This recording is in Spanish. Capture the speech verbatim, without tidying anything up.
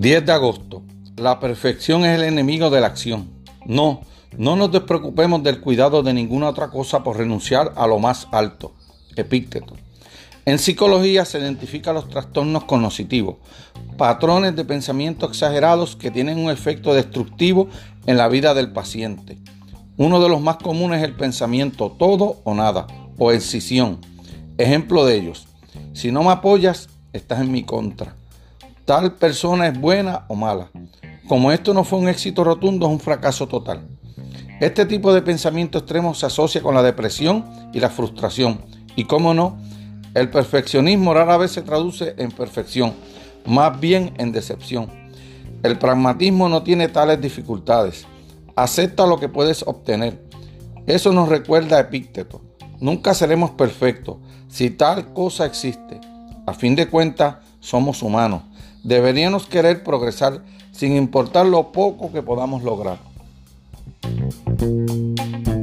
diez de agosto. La perfección es el enemigo de la acción. No, no nos despreocupemos del cuidado de ninguna otra cosa por renunciar a lo más alto. Epícteto. En psicología se identifican los trastornos cognitivos, patrones de pensamiento exagerados que tienen un efecto destructivo en la vida del paciente. Uno de los más comunes es el pensamiento todo o nada, o escisión. Ejemplo de ellos: si no me apoyas, estás en mi contra. Tal persona es buena o mala. Como esto no fue un éxito rotundo, es un fracaso total. Este tipo de pensamiento extremo se asocia con la depresión y la frustración. Y cómo no, el perfeccionismo rara vez se traduce en perfección, más bien en decepción. El pragmatismo no tiene tales dificultades. Acepta lo que puedes obtener. Eso nos recuerda a Epícteto. Nunca seremos perfectos si tal cosa existe. A fin de cuentas, somos humanos. Deberíamos querer progresar sin importar lo poco que podamos lograr.